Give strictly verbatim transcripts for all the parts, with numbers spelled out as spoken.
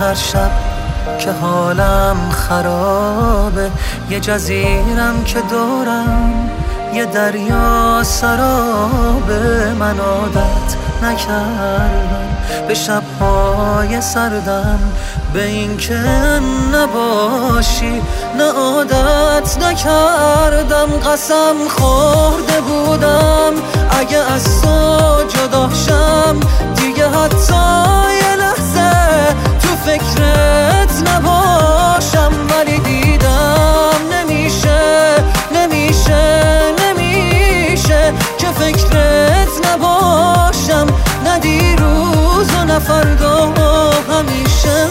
هر شب که حالم خرابه، یه جزیرم که دورم یه دریا سرابه. من عادت نکردم به شب‌های سردم، به این که نباشی نه عادت نکردم. قسم خورده بودم اگه از تو جدا شم دیگه حتی یه لحظه تو فکرت نباشم، ولی دیدم نمیشه نمیشه نمیشه که فکرت نباشم، نه دیروز و نه فردا همیشه.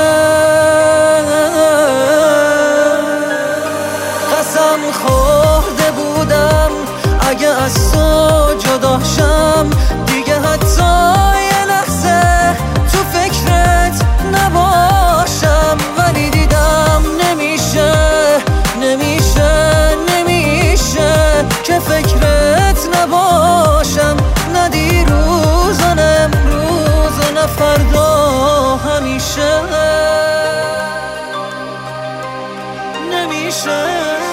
قسم خورده بودم اگه از تو جدا شم دیگه حتی یه لحظه تو فکرت نباشم، ولی دیدم نمیشه نمیشه نمیشه که فکرت نباشم، نه دیروز و نه امروز و نه فردا همیشه. نمیشه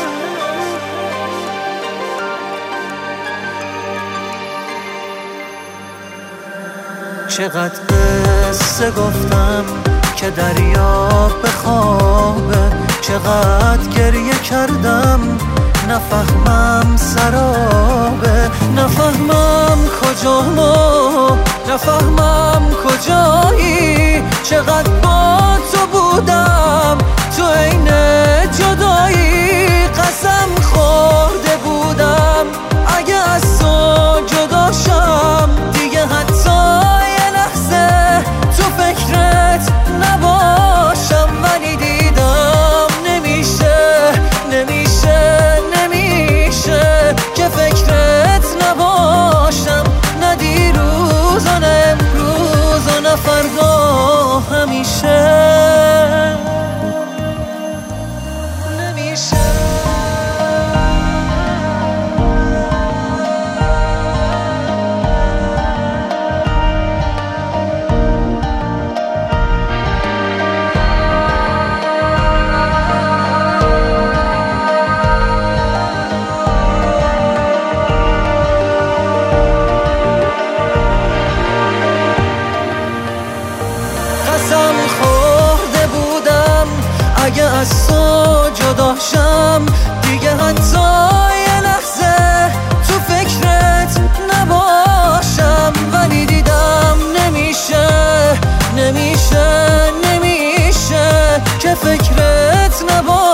چقدر قصه گفتم که دریا بخوابه، چقدر گریه کردم نفهمم سرابه، نفهمم کجام و نفهمم کجایی. چقدر با تو بودم تو عین جدایی، قسم خورده بودم اگه از تو جدا شم دیگه حتی یه لحظه تو فکرت نباشم، ولی دیدم نمیشه نمیشه نمیشه که فکرت نباشم، نه دیروز و نه امروز و نه فردا همیشه. قسم خورده بودم اگه از تو جدا شم دیگه حتی یه لحظه تو فکرت نباشم، ولی دیدم نمیشه نمیشه نمیشه که فکرت نباشم.